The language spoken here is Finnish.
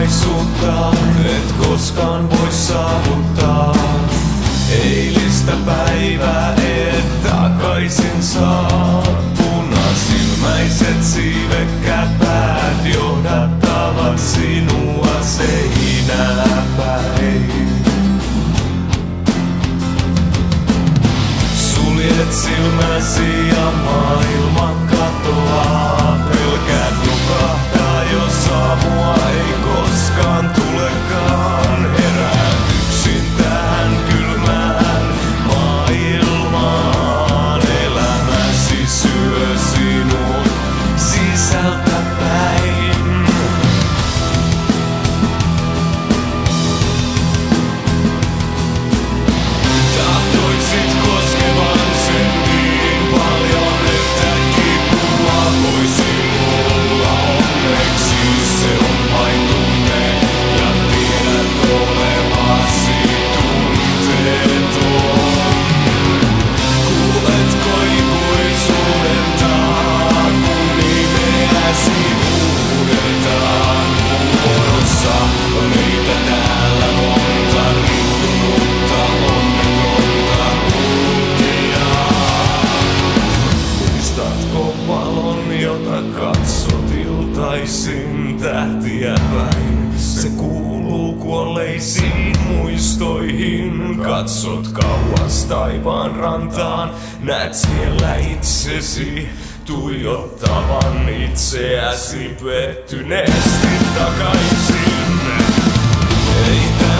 tulevaisuutta et koskaan voi saavuttaa. Eilistä päivää et takaisin saa. Punasilmäiset siivekäpäät johdattavat sinua seinää päin. Suljet silmäsi ja maailma katoaa. Pelkäät nukahtaa, jos aamua ei koskaan tulekaan. Heräät yksin tähän kylmään maailmaan. Elämäsi syö sinut sisältä päin. Tahtoisit koskevan sen niin paljon, että kipua voisi olla. Onneksi se on vain tunne ja tiedät olevasi tunteeton. Kuuletko ikuisuuden taan, kun nimeäsi huudetaan? Vuorossa on meitä täällä monta riuttunutta onnetonta kulkijaa. Muistatko valon, jota katsot iltaisin tähtiä päin? Se kuuluu kuolleisiin muistoihin. Katsot kauas taivaan rantaan, näet siellä itsesi tuijottavan itseäsi pettyneesti takaisin. Ei